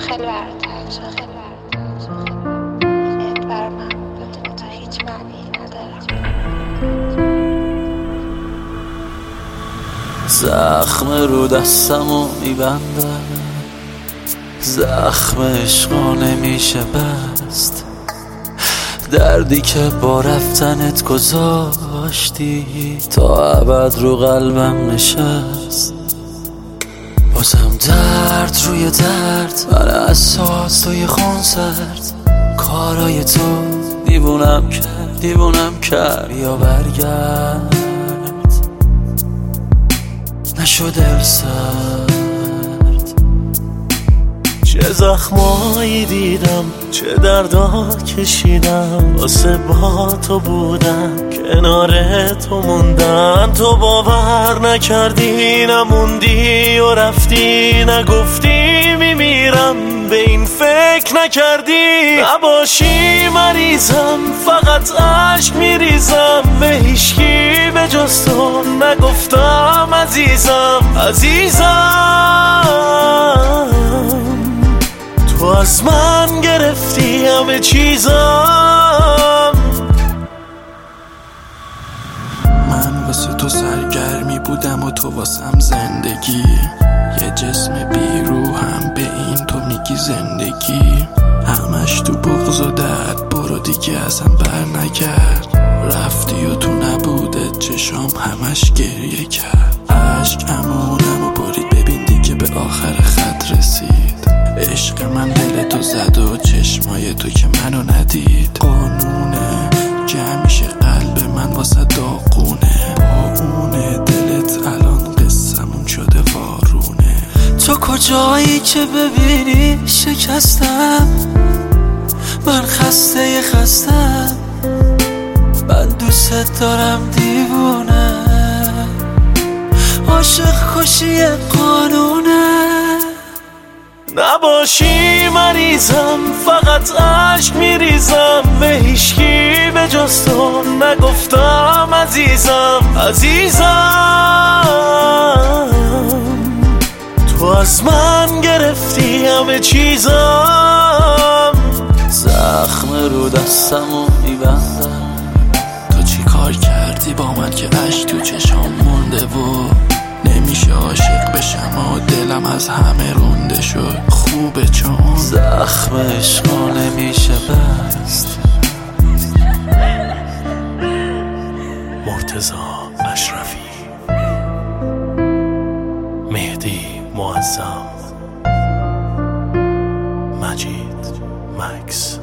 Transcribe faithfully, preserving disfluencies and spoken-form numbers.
خیلی برات تنگ خیلی برات تنگ بر من بدون تو هیچ معنی ندارم. زخم رو دستمو میبندم، زخم عشقا نمیشه بست، دردی که با رفتنت گذاشتی تا ابد رو قلبم نشست. بازم درد روی درد، من اساس توی خون سرد، کارای تو دیوونم کرد دیوونم کرد. یا برگرد نشو دل سرد. چه زخمایی دیدم، چه دردا کشیدم، واسه با تو بودم، کنار تو موندن. تو باور نکردی، نموندی و رفتی، نگفتی میمیرم، به این فکر نکردی. نباشی مریضم، فقط عشق میریزم، به هیچکی به جز تو نگفتم عزیزم عزیزم. تو از من گرفتی همه چیزم. من واسه تو سرگرمی بودم و تو واسم زندگی، یه جسم بیروحم، به این تو میگی زندگی. همش تو بغض و درد، برو دیگه ازم بر نگرد. رفتی و تو نبوده چشام همش گریه کرد. عشق امونم و برید، ببین دیگه به آخر خط رسید. عشق من دل تو زد و چشمای تو که منو ندید. قانونه جمع میشه قلب من واسه داغونه، با اونه دلت الان قصمون شده وارونه. تو کجایی که ببینی شکستم، من خسته خستم، من دوست دارم دیوونه. عاشق کشی قانونه. نباشی مریضم، فقط عشق میریزم، به هیچکی به جز تو نگفتم عزیزم عزیزم. تو از من گرفتی همه چیزم. زخم رو دستمو میبندم. تو چی کار کردی با من که عشق تو چشام مونده و نمیشه عاشق بشم و دلم از همه رونده شد. خوبه چون زخم عشقا نمیشه بست. مرتضی اشرفی، مهدی معظم، مجید مکس.